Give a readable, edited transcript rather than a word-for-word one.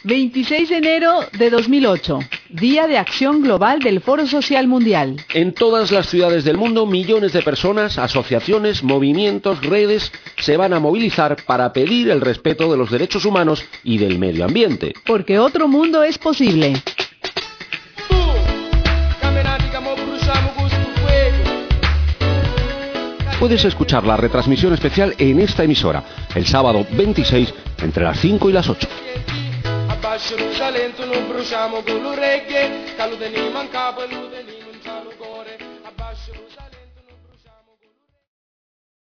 26 de enero de 2008, Día de Acción Global del Foro Social Mundial. En todas las ciudades del mundo, millones de personas, asociaciones, movimientos, redes se van a movilizar para pedir el respeto de los derechos humanos y del medio ambiente. Porque otro mundo es posible. Puedes escuchar la retransmisión especial en esta emisora, el sábado 26, entre las 5 y las 8. Abbascio il talento, non bruciamo con l'orecchie, che lo teniamo in capo e lo